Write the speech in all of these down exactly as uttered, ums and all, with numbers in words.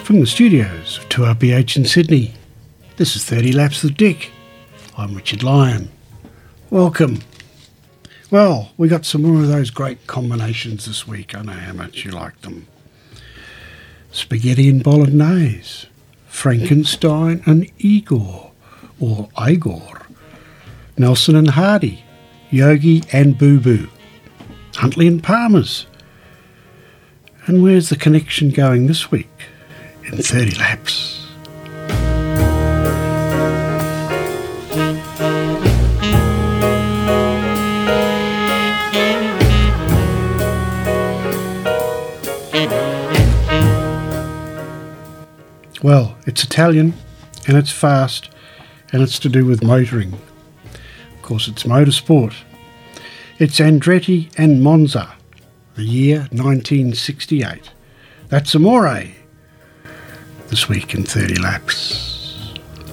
From the studios of two R P H in Sydney, this is thirty Laps with Dick. I'm Richard Lyon. Welcome. Well, we got some more of those great combinations this week. I know how much you like them. Spaghetti and Bolognese, Frankenstein and Igor, or Igor, Nelson and Hardy, Yogi and Boo Boo, Huntley and Palmer's. And where's the connection going this week in thirty Laps? Well, it's Italian, and it's fast, and it's to do with motoring. Of course, it's motorsport. It's Andretti and Monza, the year nineteen sixty-eight. That's Amore, this week in thirty Laps.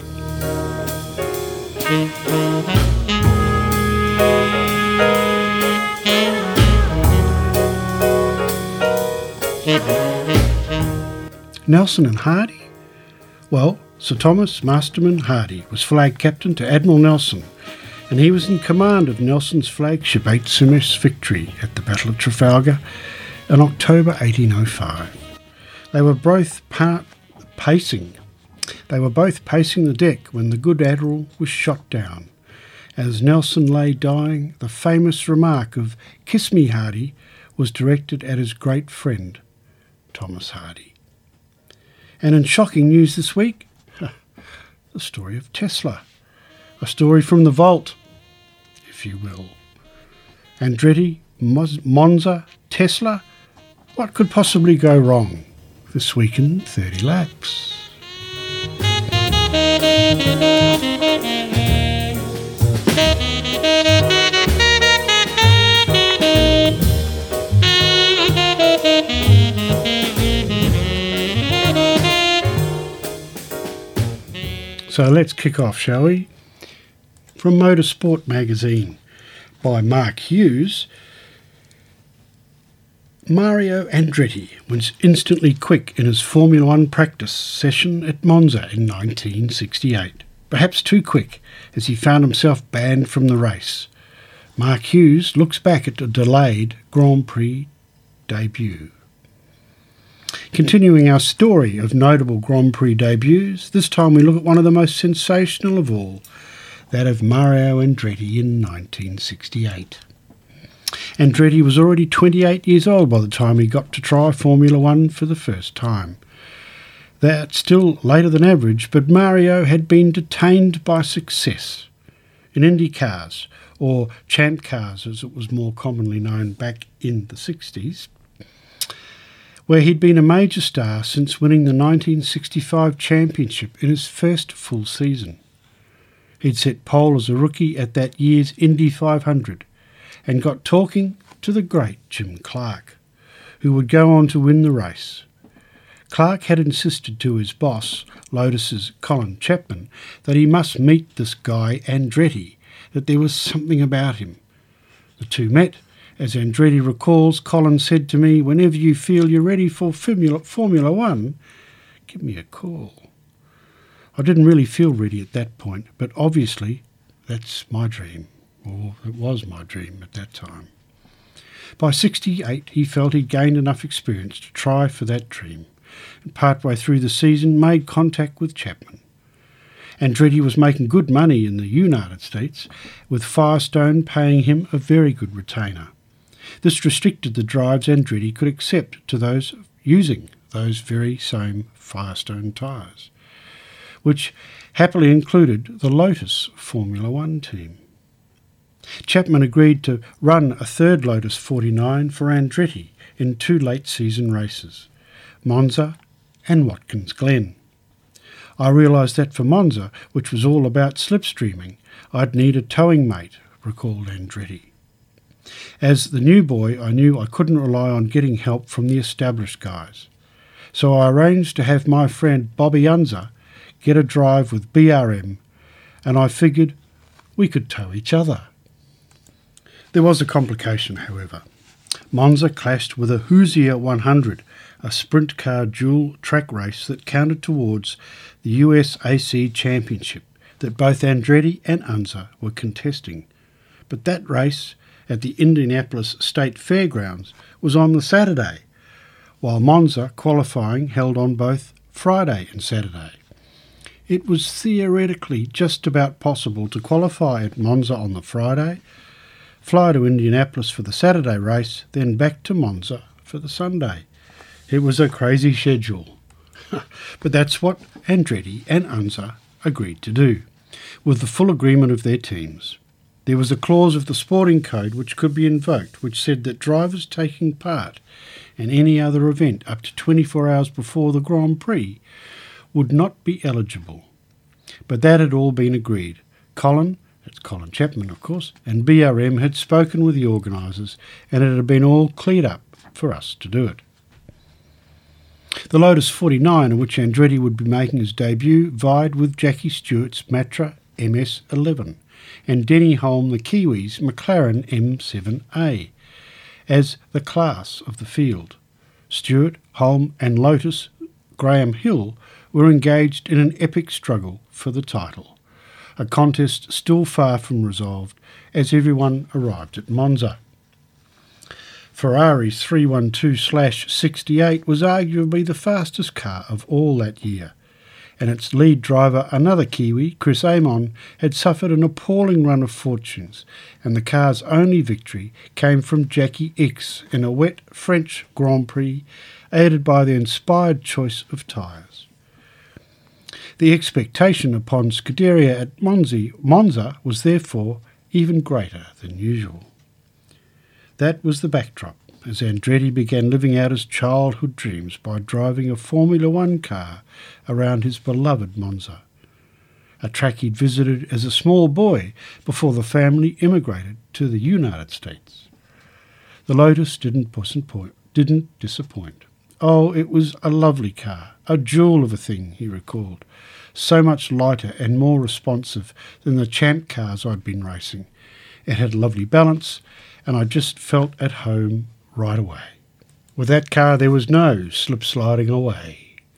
Nelson and Hardy? Well, Sir Thomas Masterman Hardy was flag captain to Admiral Nelson, and he was in command of Nelson's flagship H M S Victory at the Battle of Trafalgar in October eighteen oh five. They were both part pacing. They were both pacing the deck when the good Admiral was shot down. As Nelson lay dying, the famous remark of "Kiss me, Hardy" was directed at his great friend, Thomas Hardy. And in shocking news this week, the story of Tesla. A story from the vault, if you will. Andretti, Monza, Tesla. What could possibly go wrong this week in thirty Laps? So let's kick off, shall we? From Motorsport magazine by Mark Hughes, Mario Andretti was instantly quick in his Formula One practice session at Monza in nineteen sixty-eight. Perhaps too quick, as he found himself banned from the race. Mark Hughes looks back at a delayed Grand Prix debut. Continuing our story of notable Grand Prix debuts, this time we look at one of the most sensational of all, that of Mario Andretti in nineteen sixty-eight. Andretti was already twenty-eight years old by the time he got to try Formula One for the first time. That's still later than average, but Mario had been detained by success in Indy cars, or Champ cars as it was more commonly known back in the sixties, where he'd been a major star since winning the nineteen sixty-five championship in his first full season. He'd set pole as a rookie at that year's Indy five hundred and got talking to the great Jim Clark, who would go on to win the race. Clark had insisted to his boss, Lotus's Colin Chapman, that he must meet this guy Andretti, that there was something about him. The two met. As Andretti recalls, Colin said to me, "Whenever you feel you're ready for Formula, Formula One, give me a call." I didn't really feel ready at that point, but obviously that's my dream, or it was my dream at that time. By sixty-eight, he felt he'd gained enough experience to try for that dream, and partway through the season made contact with Chapman. Andretti was making good money in the United States, with Firestone paying him a very good retainer. This restricted the drives Andretti could accept to those using those very same Firestone tyres, which happily included the Lotus Formula One team. Chapman agreed to run a third Lotus forty-nine for Andretti in two late-season races, Monza and Watkins Glen. I realised that for Monza, which was all about slipstreaming, I'd need a towing mate, recalled Andretti. As the new boy, I knew I couldn't rely on getting help from the established guys, so I arranged to have my friend Bobby Unser get a drive with B R M, and I figured we could tow each other. There was a complication, however. Monza clashed with a Hoosier one hundred, a sprint car dual track race that counted towards the U S A C Championship that both Andretti and Unser were contesting. But that race at the Indianapolis State Fairgrounds was on the Saturday, while Monza qualifying held on both Friday and Saturday. It was theoretically just about possible to qualify at Monza on the Friday, fly to Indianapolis for the Saturday race, then back to Monza for the Sunday. It was a crazy schedule. But that's what Andretti and Unser agreed to do, with the full agreement of their teams. There was a clause of the sporting code which could be invoked, which said that drivers taking part in any other event up to twenty-four hours before the Grand Prix would not be eligible. But that had all been agreed. Colin, that's Colin Chapman of course, and B R M had spoken with the organisers, and it had been all cleared up for us to do it. The Lotus forty-nine, in which Andretti would be making his debut, vied with Jackie Stewart's Matra M S eleven and Denny Hulme the Kiwi's McLaren M seven A as the class of the field. Stewart, Hulme and Lotus Graham Hill were engaged in an epic struggle for the title, a contest still far from resolved as everyone arrived at Monza. Ferrari's three twelve sixty-eight was arguably the fastest car of all that year, and its lead driver, another Kiwi, Chris Amon, had suffered an appalling run of fortunes, and the car's only victory came from Jackie X in a wet French Grand Prix, aided by the inspired choice of tyres. The expectation upon Scuderia at Monza, Monza was therefore even greater than usual. That was the backdrop as Andretti began living out his childhood dreams by driving a Formula One car around his beloved Monza, a track he'd visited as a small boy before the family immigrated to the United States. The Lotus didn't didn't disappoint. Oh, it was a lovely car, a jewel of a thing, he recalled, so much lighter and more responsive than the champ cars I'd been racing. It had lovely balance, and I just felt at home right away. With that car there was no slip-sliding away.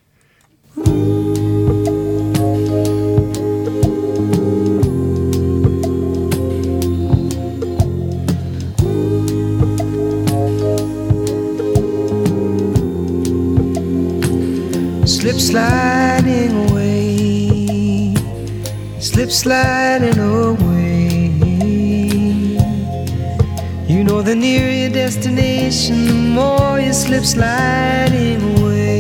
Slip sliding away, slip sliding away. You know the nearer your destination, the more you slip sliding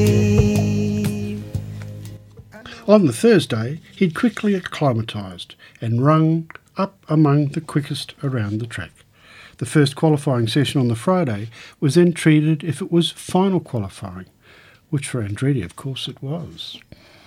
away. On the Thursday, he'd quickly acclimatised and rung up among the quickest around the track. The first qualifying session on the Friday was then treated if it was final qualifying, which for Andretti, of course, it was.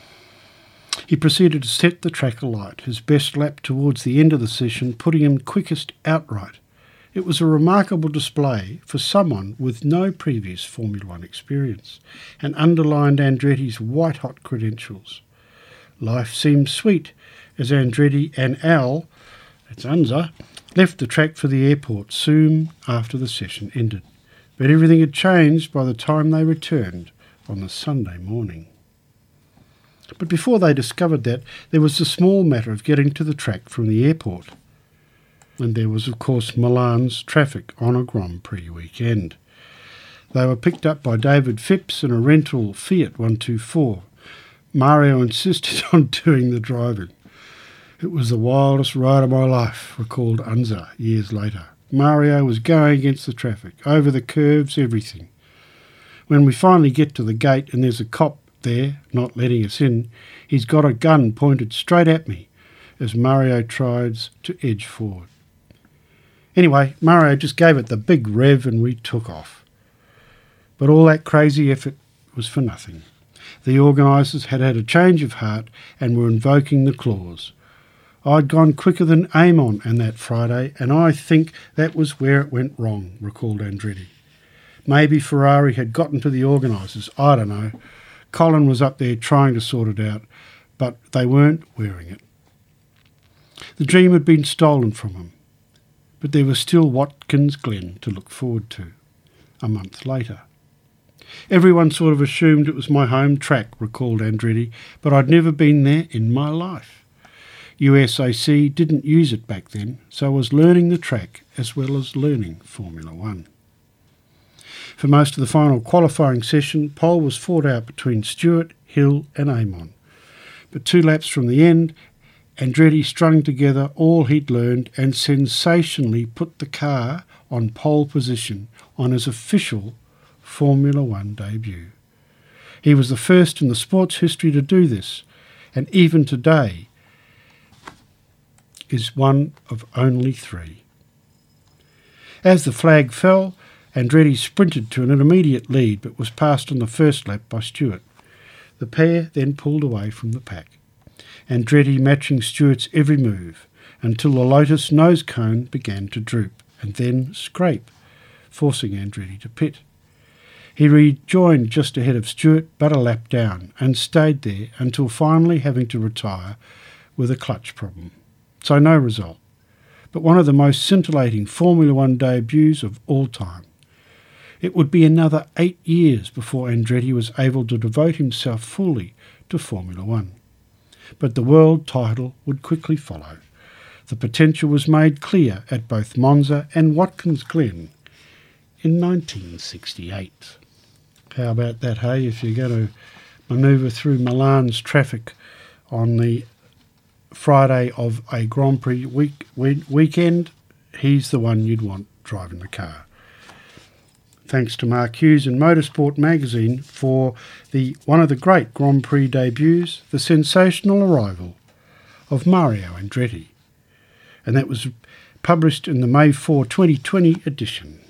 He proceeded to set the track alight, his best lap towards the end of the session, putting him quickest outright. It was a remarkable display for someone with no previous Formula One experience, and underlined Andretti's white-hot credentials. Life seemed sweet as Andretti and Al, that's Unser, left the track for the airport soon after the session ended. But everything had changed by the time they returned on the Sunday morning. But before they discovered that, there was the small matter of getting to the track from the airport. And there was, of course, Milan's traffic on a Grand Prix weekend. They were picked up by David Phipps in a rental Fiat one twenty-four. Mario insisted on doing the driving. It was the wildest ride of my life, recalled Unser years later. Mario was going against the traffic, over the curves, everything. When we finally get to the gate and there's a cop there, not letting us in, he's got a gun pointed straight at me as Mario tries to edge forward. Anyway, Mario just gave it the big rev and we took off. But all that crazy effort was for nothing. The organisers had had a change of heart and were invoking the clause. I'd gone quicker than Amon on that Friday, and I think that was where it went wrong, recalled Andretti. Maybe Ferrari had gotten to the organisers, I don't know. Colin was up there trying to sort it out, but they weren't wearing it. The dream had been stolen from him, but there was still Watkins Glen to look forward to, a month later. Everyone sort of assumed it was my home track, recalled Andretti, but I'd never been there in my life. U S A C didn't use it back then, so I was learning the track as well as learning Formula One. For most of the final qualifying session, pole was fought out between Stewart, Hill and Amon. But two laps from the end, Andretti strung together all he'd learned and sensationally put the car on pole position on his official Formula One debut. He was the first in the sport's history to do this, and even today is one of only three. As the flag fell, Andretti sprinted to an immediate lead but was passed on the first lap by Stewart. The pair then pulled away from the pack, Andretti matching Stewart's every move until the Lotus nose cone began to droop and then scrape, forcing Andretti to pit. He rejoined just ahead of Stewart but a lap down and stayed there until finally having to retire with a clutch problem. So no result, but one of the most scintillating Formula One debuts of all time. It would be another eight years before Andretti was able to devote himself fully to Formula One. But the world title would quickly follow. The potential was made clear at both Monza and Watkins Glen in nineteen sixty-eight. How about that, hey? If you're going to manoeuvre through Milan's traffic on the Friday of a Grand Prix week, week, weekend, he's the one you'd want driving the car. Thanks to Mark Hughes and Motorsport magazine for the one of the great Grand Prix debuts, the sensational arrival of Mario Andretti. And that was published in the May fourth, twenty twenty edition.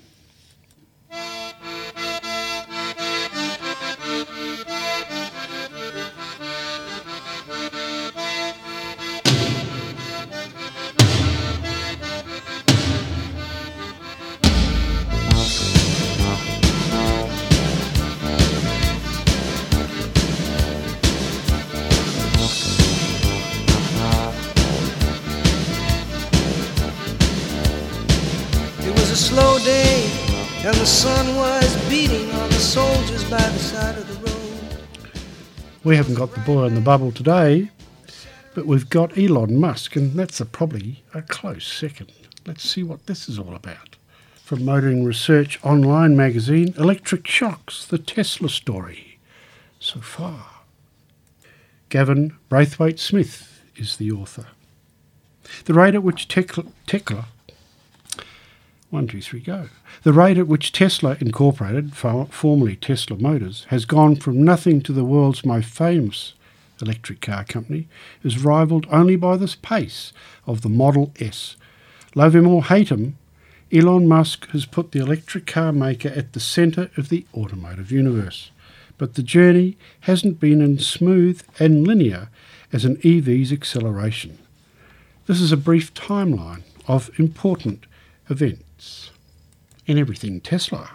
Slow day, and the sun was beating on the soldiers by the side of the road. We haven't got the boy on the bubble today, but we've got Elon Musk, and that's a probably a close second. Let's see what this is all about. From Motoring Research Online magazine, Electric Shocks, the Tesla story so far. Gavin Braithwaite-Smith is the author. The rate at which Tesla... Tesla One, two, three, go. The rate at which Tesla Incorporated, formerly Tesla Motors, has gone from nothing to the world's most famous electric car company is rivalled only by the pace of the Model S. Love him or hate him, Elon Musk has put the electric car maker at the centre of the automotive universe. But the journey hasn't been as smooth and linear as an E V's acceleration. This is a brief timeline of important events in everything Tesla.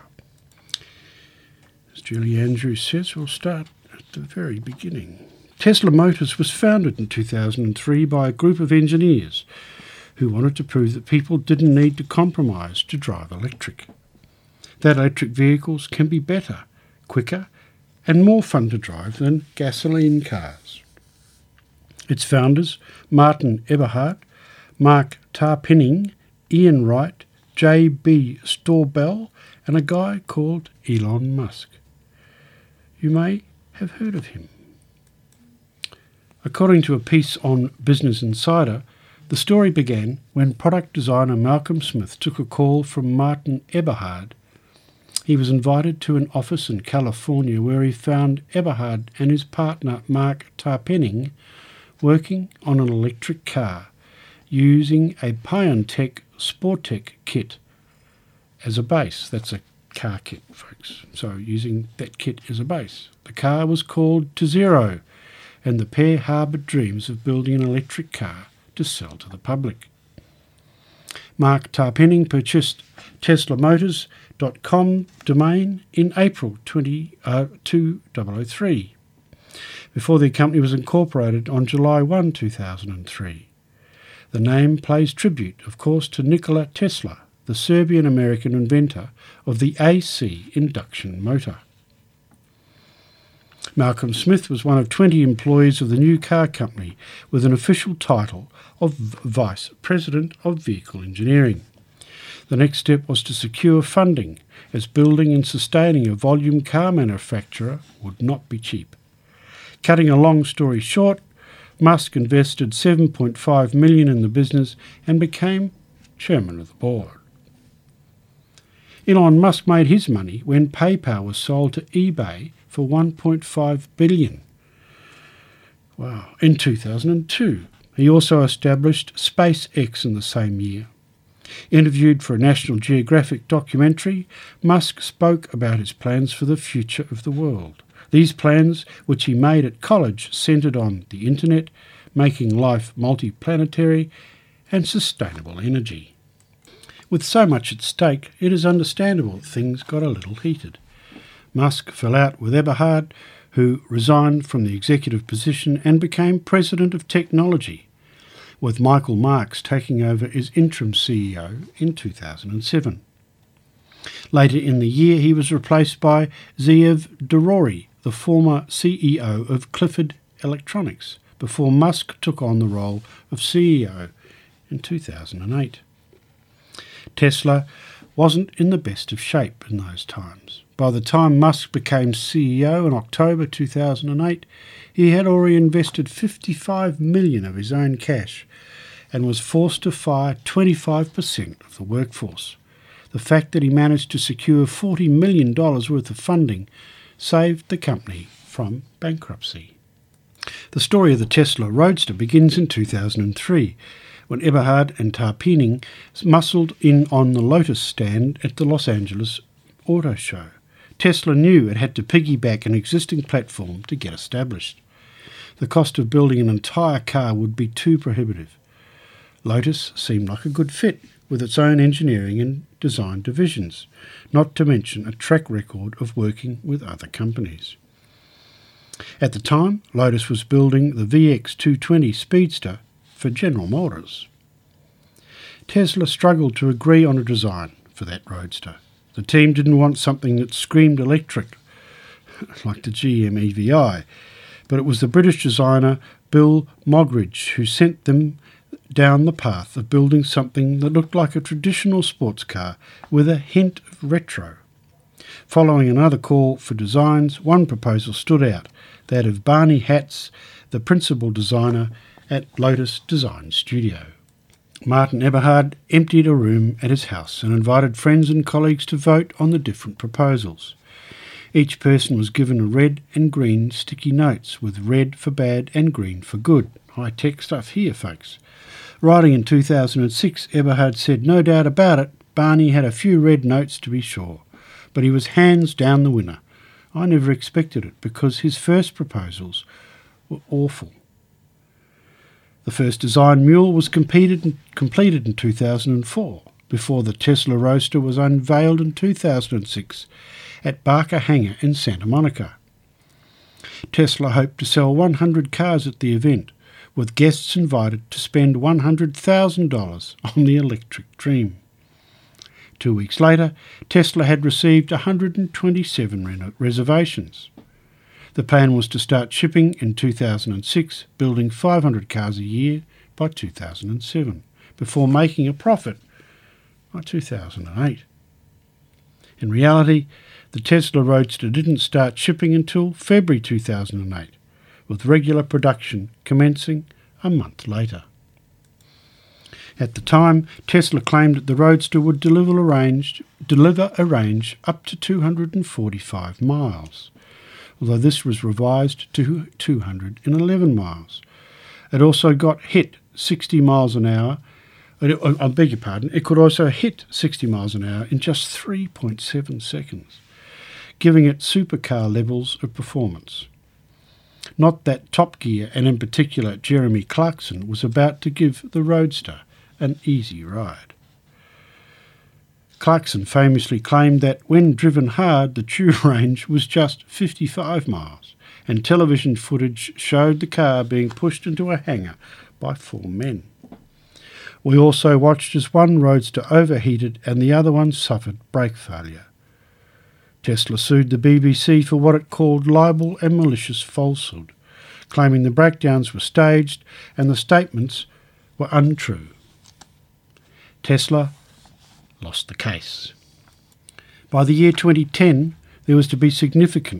As Julie Andrews says, we'll start at the very beginning. Tesla Motors was founded in two thousand three by a group of engineers who wanted to prove that people didn't need to compromise to drive electric. That electric vehicles can be better, quicker, and more fun to drive than gasoline cars. Its founders, Martin Eberhard, Mark Tarpenning, Ian Wright, J B Storbell, and a guy called Elon Musk. You may have heard of him. According to a piece on Business Insider, the story began when product designer Malcolm Smith took a call from Martin Eberhard. He was invited to an office in California where he found Eberhard and his partner Mark Tarpenning working on an electric car using a Piontech Sportec kit as a base. That's a car kit, folks. So using that kit as a base. The car was called Tezero, and the pair harboured dreams of building an electric car to sell to the public. Mark Tarpenning purchased Tesla Motors dot com domain in April two thousand three, before the company was incorporated on July first, two thousand three. The name pays tribute, of course, to Nikola Tesla, the Serbian-American inventor of the A C induction motor. Malcolm Smith was one of twenty employees of the new car company with an official title of Vice President of Vehicle Engineering. The next step was to secure funding, as building and sustaining a volume car manufacturer would not be cheap. Cutting a long story short, Musk invested seven point five million dollars in the business and became chairman of the board. Elon Musk made his money when PayPal was sold to eBay for one point five billion dollars. Wow, in two thousand two. He also established SpaceX in the same year. Interviewed for a National Geographic documentary, Musk spoke about his plans for the future of the world. These plans, which he made at college, centred on the internet, making life multiplanetary, and sustainable energy. With so much at stake, it is understandable things got a little heated. Musk fell out with Eberhard, who resigned from the executive position and became President of Technology, with Michael Marks taking over as interim C E O in two thousand seven. Later in the year, he was replaced by Zeev Drori, the former C E O of Clifford Electronics, before Musk took on the role of C E O in two thousand eight. Tesla wasn't in the best of shape in those times. By the time Musk became C E O in October two thousand eight, he had already invested fifty-five million dollars of his own cash and was forced to fire twenty-five percent of the workforce. The fact that he managed to secure forty million dollars worth of funding saved the company from bankruptcy. The story of the Tesla Roadster begins in two thousand three, when Eberhard and Tarpening muscled in on the Lotus stand at the Los Angeles Auto Show. Tesla knew it had to piggyback an existing platform to get established. The cost of building an entire car would be too prohibitive. Lotus seemed like a good fit, with its own engineering and design divisions, not to mention a track record of working with other companies. At the time, Lotus was building the V X two twenty Speedster for General Motors. Tesla struggled to agree on a design for that Roadster. The team didn't want something that screamed electric, like the G M E V I, but it was the British designer Bill Moggridge who sent them down the path of building something that looked like a traditional sports car with a hint of retro. Following another call for designs, one proposal stood out, that of Barney Hatz, the principal designer at Lotus Design Studio. Martin Eberhard emptied a room at his house and invited friends and colleagues to vote on the different proposals. Each person was given a red and green sticky notes, with red for bad and green for good. High-tech stuff here, folks. Writing in two thousand six, Eberhard said, "No doubt about it, Barney had a few red notes to be sure, but he was hands down the winner. I never expected it because his first proposals were awful." The first design mule was completed completed in two thousand four, before the Tesla Roadster was unveiled in two thousand six at Barker Hangar in Santa Monica. Tesla hoped to sell one hundred cars at the event, with guests invited to spend one hundred thousand dollars on the electric dream. Two weeks later, Tesla had received one hundred twenty-seven reservations. The plan was to start shipping in two thousand six, building five hundred cars a year by two thousand seven, before making a profit by two thousand eight. In reality, the Tesla Roadster didn't start shipping until February two thousand eight, with regular production commencing a month later. At the time, Tesla claimed that the Roadster would deliver a range, deliver a range up to two hundred forty-five miles, although this was revised to two hundred eleven miles. It also got hit sixty miles an hour. I beg your pardon, it could also hit sixty miles an hour in just three point seven seconds, giving it supercar levels of performance. Not that Top Gear, and in particular Jeremy Clarkson, was about to give the Roadster an easy ride. Clarkson famously claimed that when driven hard, the true range was just fifty-five miles, and television footage showed the car being pushed into a hangar by four men. We also watched as one Roadster overheated and the other one suffered brake failure. Tesla sued the B B C for what it called libel and malicious falsehood, claiming the breakdowns were staged and the statements were untrue. Tesla lost the case. By the year twenty ten, there was to be significant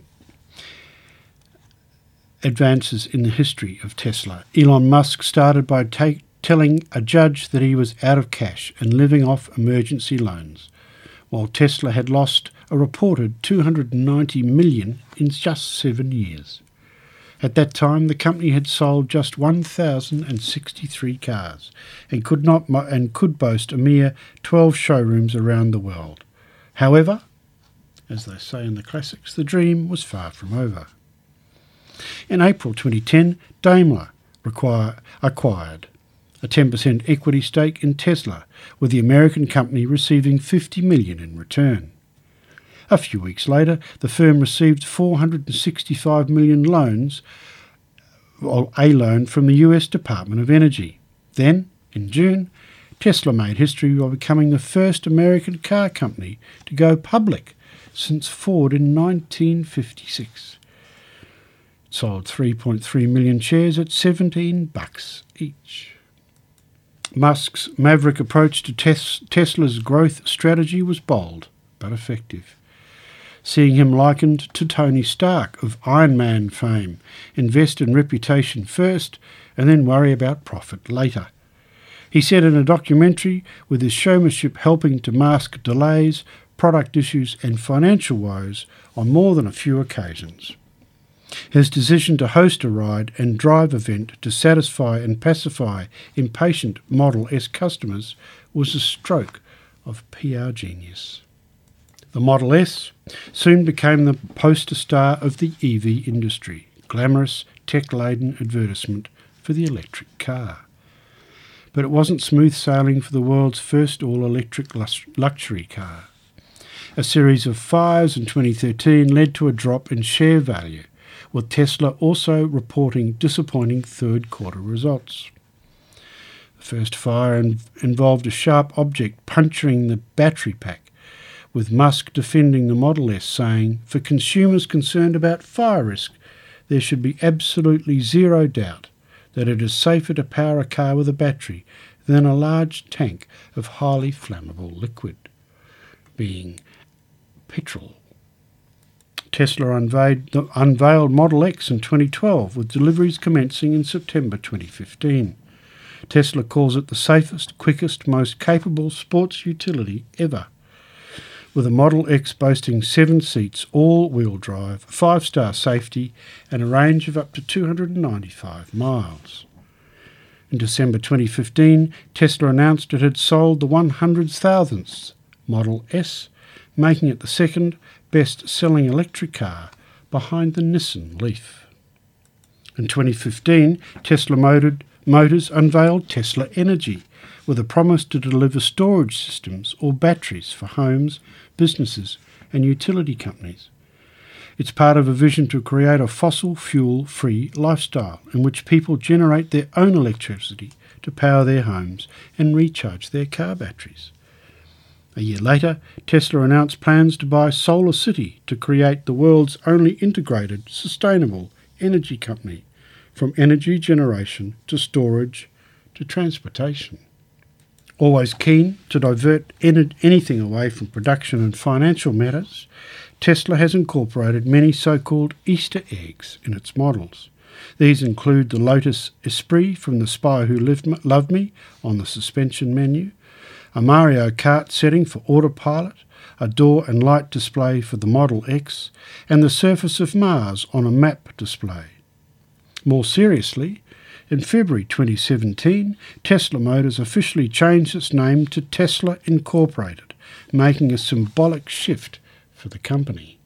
advances in the history of Tesla. Elon Musk started by take, telling a judge that he was out of cash and living off emergency loans, while Tesla had lost a reported two hundred ninety million dollars in just seven years. At that time, the company had sold just one thousand sixty-three cars and could not mo- and could boast a mere twelve showrooms around the world. However, as they say in the classics, the dream was far from over. In April twenty ten, Daimler require, acquired a ten percent equity stake in Tesla, with the American company receiving fifty million dollars in return. A few weeks later, the firm received four hundred sixty-five million dollars loans, or a loan from the U S Department of Energy. Then, in June, Tesla made history by becoming the first American car company to go public since Ford in nineteen fifty-six. It sold three point three million shares at seventeen bucks each. Musk's maverick approach to tes- Tesla's growth strategy was bold but effective, seeing him likened to Tony Stark of Iron Man fame: invest in reputation first and then worry about profit later. He said in a documentary, with his showmanship helping to mask delays, product issues and financial woes on more than a few occasions. His decision to host a ride and drive event to satisfy and pacify impatient Model S customers was a stroke of P R genius. The Model S soon became the poster star of the E V industry, glamorous, tech-laden advertisement for the electric car. But it wasn't smooth sailing for the world's first all-electric luxury car. A series of fires in twenty thirteen led to a drop in share value, with Tesla also reporting disappointing third-quarter results. The first fire in- involved a sharp object puncturing the battery pack, with Musk defending the Model S, saying, "For consumers concerned about fire risk, there should be absolutely zero doubt that it is safer to power a car with a battery than a large tank of highly flammable liquid, being petrol." Tesla unveiled, unveiled Model X in twenty twelve, with deliveries commencing in September twenty fifteen. Tesla calls it the safest, quickest, most capable sports utility ever, with a Model X boasting seven seats, all-wheel drive, five-star safety and a range of up to two hundred ninety-five miles. In December twenty fifteen, Tesla announced it had sold the one hundred thousandth Model S, making it the second best-selling electric car behind the Nissan Leaf. In twenty fifteen, Tesla Motors unveiled Tesla Energy, with a promise to deliver storage systems or batteries for homes, businesses and utility companies. It's part of a vision to create a fossil fuel-free lifestyle in which people generate their own electricity to power their homes and recharge their car batteries. A year later, Tesla announced plans to buy Solar City to create the world's only integrated, sustainable energy company, from energy generation to storage to transportation. Always keen to divert anything away from production and financial matters, Tesla has incorporated many so-called Easter eggs in its models. These include the Lotus Esprit from The Spy Who Loved Me on the suspension menu, a Mario Kart setting for autopilot, a door and light display for the Model X, and the surface of Mars on a map display. More seriously, in February twenty seventeen, Tesla Motors officially changed its name to Tesla Incorporated, making a symbolic shift for the company.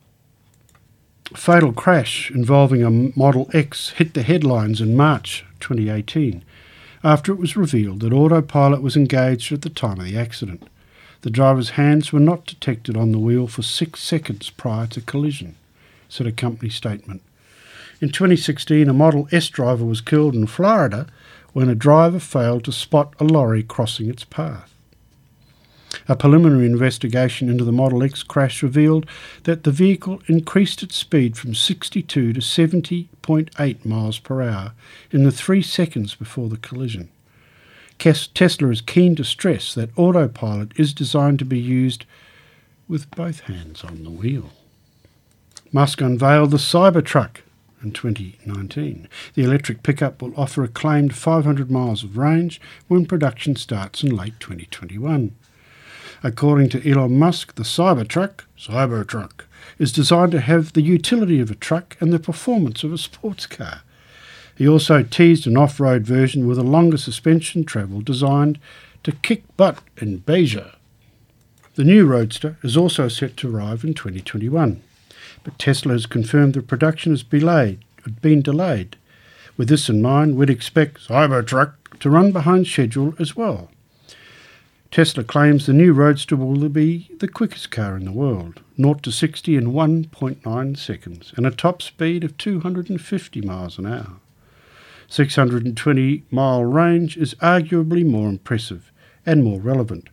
A fatal crash involving a Model X hit the headlines in March twenty eighteen, after it was revealed that autopilot was engaged at the time of the accident. The driver's hands were not detected on the wheel for six seconds prior to collision, said a company statement. In twenty sixteen, a Model S driver was killed in Florida when a driver failed to spot a lorry crossing its path. A preliminary investigation into the Model X crash revealed that the vehicle increased its speed from sixty-two to seventy point eight miles per hour in the three seconds before the collision. Tesla is keen to stress that autopilot is designed to be used with both hands on the wheel. Musk unveiled the Cybertruck in twenty nineteen. The electric pickup will offer a claimed five hundred miles of range when production starts in late twenty twenty-one. According to Elon Musk, the Cybertruck, Cybertruck, is designed to have the utility of a truck and the performance of a sports car. He also teased an off-road version with a longer suspension travel designed to kick butt in Beja. The new Roadster is also set to arrive in twenty twenty-one, but Tesla has confirmed that production has delayed, been delayed. With this in mind, we'd expect Cybertruck to run behind schedule as well. Tesla claims the new Roadster will be the quickest car in the world, zero to sixty in one point nine seconds, and a top speed of two hundred fifty miles an hour. six hundred twenty mile range is arguably more impressive and more relevant,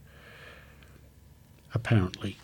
apparently.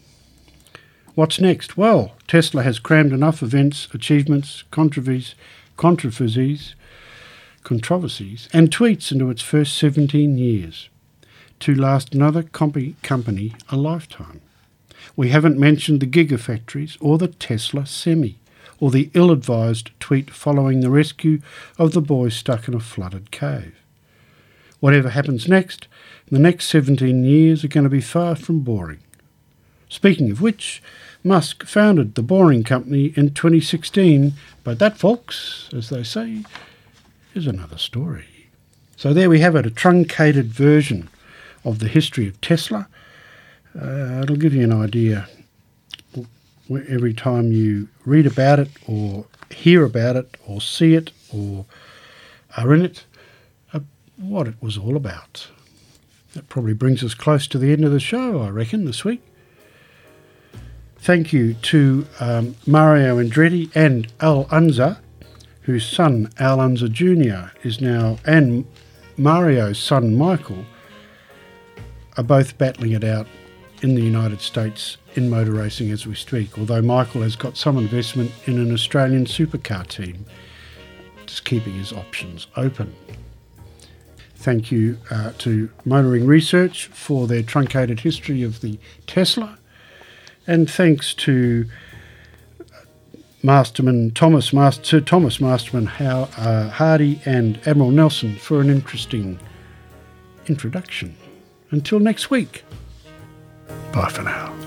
What's next? Well, Tesla has crammed enough events, achievements, controversies, controversies, controversies and tweets into its first seventeen years to last another comp- company a lifetime. We haven't mentioned the Gigafactories or the Tesla Semi, or the ill-advised tweet following the rescue of the boy stuck in a flooded cave. Whatever happens next, the next seventeen years are going to be far from boring. Speaking of which, Musk founded the Boring Company in twenty sixteen, but that, folks, as they say, is another story. So there we have it, a truncated version of the history of Tesla. Uh, it'll give you an idea every time you read about it or hear about it or see it or are in it, uh, what it was all about. That probably brings us close to the end of the show, I reckon, this week. Thank you to um, Mario Andretti and Al Unser, whose son Al Unser Junior is now, and Mario's son Michael, are both battling it out in the United States in motor racing as we speak, although Michael has got some investment in an Australian supercar team, just keeping his options open. Thank you uh, to Motoring Research for their truncated history of the Tesla, and thanks to Masterman Thomas Master, Sir Thomas Masterman How, uh, Hardy and Admiral Nelson for an interesting introduction. Until next week, bye for now.